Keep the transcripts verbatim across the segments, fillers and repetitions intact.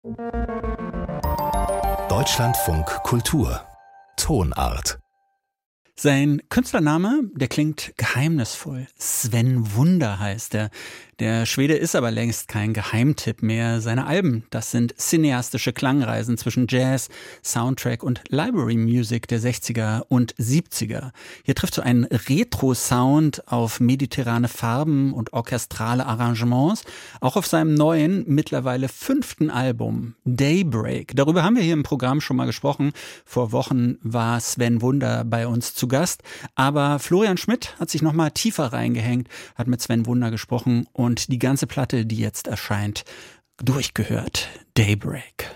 Deutschlandfunk Kultur Tonart. Sein Künstlername, der klingt geheimnisvoll. Sven Wunder heißt er. Der Schwede ist aber längst kein Geheimtipp mehr. Seine Alben, das sind cineastische Klangreisen zwischen Jazz, Soundtrack und Library Music der sechziger und siebziger. Hier trifft so ein Retro-Sound auf mediterrane Farben und orchestrale Arrangements. Auch auf seinem neuen, mittlerweile fünften Album, Daybreak. Darüber haben wir hier im Programm schon mal gesprochen. Vor Wochen war Sven Wunder bei uns zu Gast. Aber Florian Schmidt hat sich noch mal tiefer reingehängt, hat mit Sven Wunder gesprochen und die ganze Platte, die jetzt erscheint, durchgehört. Daybreak.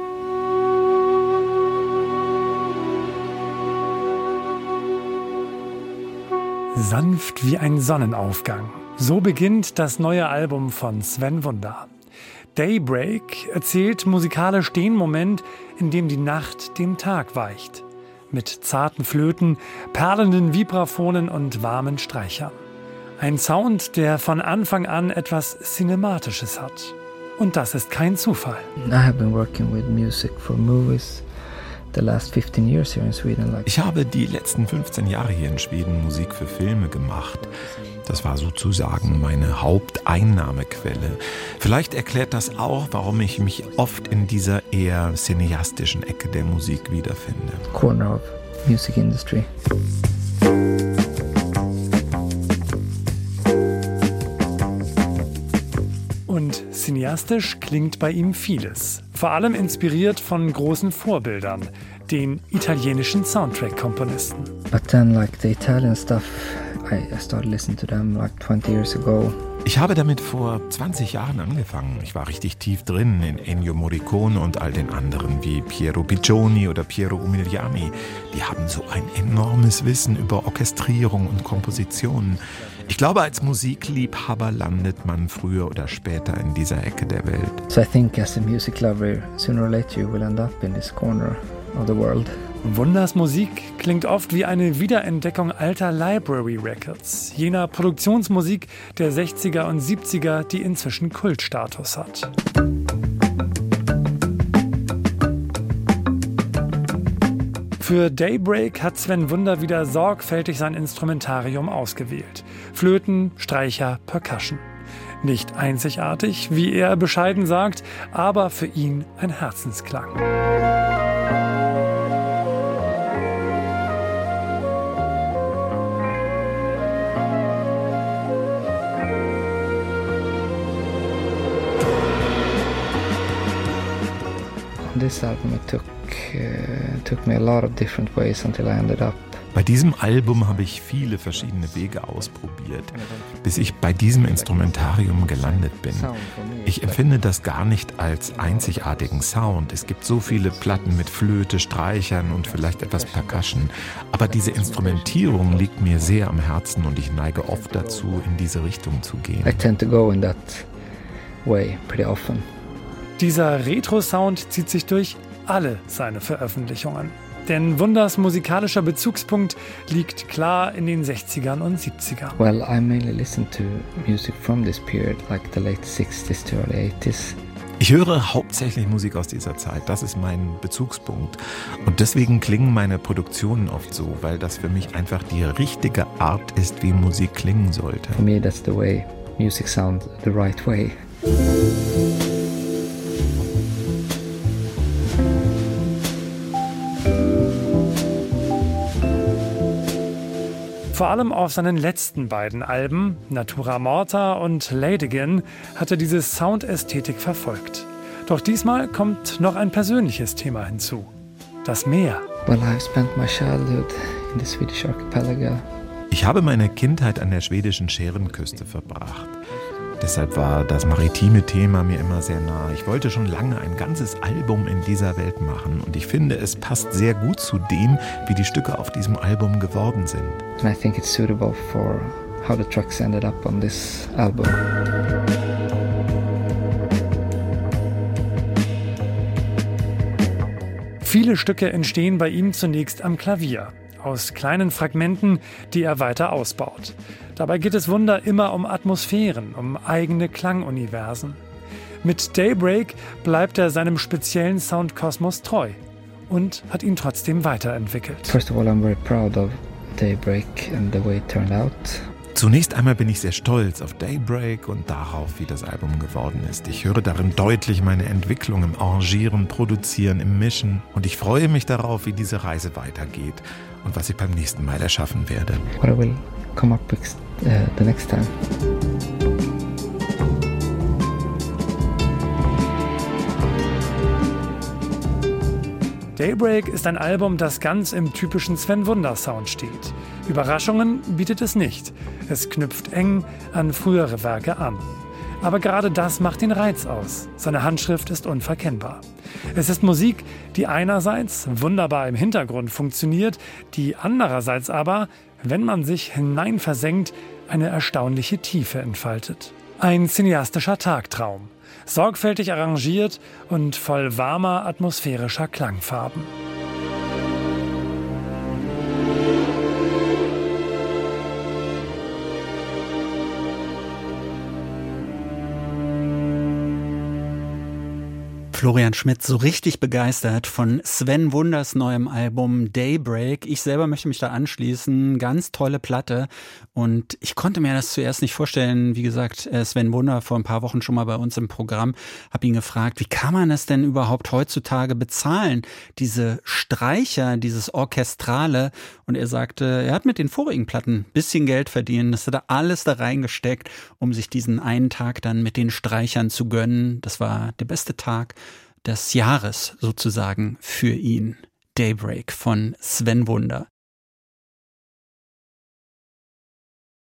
Sanft wie ein Sonnenaufgang. So beginnt das neue Album von Sven Wunder. Daybreak erzählt musikalisch den Moment, in dem die Nacht dem Tag weicht. Mit zarten Flöten, perlenden Vibraphonen und warmen Streichern. Ein Sound, der von Anfang an etwas Cinematisches hat. Und das ist kein Zufall. I have been working with music for movies the last fifteen years here in Sweden. Ich habe die letzten fünfzehn Jahre hier in Schweden Musik für Filme gemacht. Das war sozusagen meine Haupteinnahmequelle. Vielleicht erklärt das auch, warum ich mich oft in dieser eher cineastischen Ecke der Musik wiederfinde. Corner of music industry. Und cineastisch klingt bei ihm vieles. Vor allem inspiriert von großen Vorbildern, den italienischen Soundtrack-Komponisten. But then like the Italian stuff, I started listening to them like twenty years ago. Ich habe damit vor zwanzig Jahren angefangen. Ich war richtig tief drin in Ennio Morricone und all den anderen wie Piero Piccioni oder Piero Umiliani. Die haben so ein enormes Wissen über Orchestrierung und Kompositionen. Ich glaube, als Musikliebhaber landet man früher oder später in dieser Ecke der Welt. So I think as a music lover, sooner or later you will end up in this corner of the world. Wunders Musik klingt oft wie eine Wiederentdeckung alter Library Records, jener Produktionsmusik der sechziger und siebziger, die inzwischen Kultstatus hat. Für Daybreak hat Sven Wunder wieder sorgfältig sein Instrumentarium ausgewählt. Flöten, Streicher, Percussion. Nicht einzigartig, wie er bescheiden sagt, aber für ihn ein Herzensklang. This album it took uh, took me a lot of different ways until I ended up. Bei diesem Album habe ich viele verschiedene Wege ausprobiert, bis ich bei diesem Instrumentarium gelandet bin. Ich empfinde das gar nicht als einzigartigen Sound. Es gibt so viele Platten mit Flöte, Streichern und vielleicht etwas Percussion. Aber diese Instrumentierung liegt mir sehr am Herzen und ich neige oft dazu, in diese Richtung zu gehen. I tend to go in that way pretty often. Dieser Retro-Sound zieht sich durch alle seine Veröffentlichungen. Denn Wunders musikalischer Bezugspunkt liegt klar in den sechzigern und siebzigern. Well, I mainly listen to music from this period, like the late sixties to early eighties. Ich höre hauptsächlich Musik aus dieser Zeit, das ist mein Bezugspunkt. Und deswegen klingen meine Produktionen oft so, weil das für mich einfach die richtige Art ist, wie Musik klingen sollte. For me, that's the way music sounds the right way. Vor allem auf seinen letzten beiden Alben, Natura Morta und Ladigan, hat er diese Soundästhetik verfolgt. Doch diesmal kommt noch ein persönliches Thema hinzu. Das Meer. Well, I've spent my childhood in the Swedish archipelago. Ich habe meine Kindheit an der schwedischen Schärenküste verbracht. Deshalb war das maritime Thema mir immer sehr nah. Ich wollte schon lange ein ganzes Album in dieser Welt machen und ich finde, es passt sehr gut zu dem, wie die Stücke auf diesem Album geworden sind. And I think it's suitable for how the tracks ended up on this album. Viele Stücke entstehen bei ihm zunächst am Klavier, aus kleinen Fragmenten, die er weiter ausbaut. Dabei geht es Wunder immer um Atmosphären, um eigene Klanguniversen. Mit Daybreak bleibt er seinem speziellen Soundkosmos treu und hat ihn trotzdem weiterentwickelt. First of all, I'm very proud of Daybreak and the way it turned out. Zunächst einmal bin ich sehr stolz auf Daybreak und darauf, wie das Album geworden ist. Ich höre darin deutlich meine Entwicklung im Arrangieren, Produzieren, im Mischen und ich freue mich darauf, wie diese Reise weitergeht und was ich beim nächsten Mal erschaffen werde. What I will come up with uh, the next time. Daybreak ist ein Album, das ganz im typischen Sven Wonder-Sound steht. Überraschungen bietet es nicht. Es knüpft eng an frühere Werke an. Aber gerade das macht den Reiz aus. Seine Handschrift ist unverkennbar. Es ist Musik, die einerseits wunderbar im Hintergrund funktioniert, die andererseits aber, wenn man sich hineinversenkt, eine erstaunliche Tiefe entfaltet. Ein cineastischer Tagtraum. Sorgfältig arrangiert und voll warmer, atmosphärischer Klangfarben. Florian Schmidt so richtig begeistert von Sven Wunders neuem Album Daybreak. Ich selber möchte mich da anschließen. Ganz tolle Platte. Und ich konnte mir das zuerst nicht vorstellen. Wie gesagt, Sven Wunder vor ein paar Wochen schon mal bei uns im Programm. Habe ihn gefragt, wie kann man das denn überhaupt heutzutage bezahlen? Diese Streicher, dieses Orchestrale. Und er sagte, er hat mit den vorigen Platten ein bisschen Geld verdient. Das hat er alles da reingesteckt, um sich diesen einen Tag dann mit den Streichern zu gönnen. Das war der beste Tag des Jahres sozusagen für ihn. Daybreak von Sven Wunder.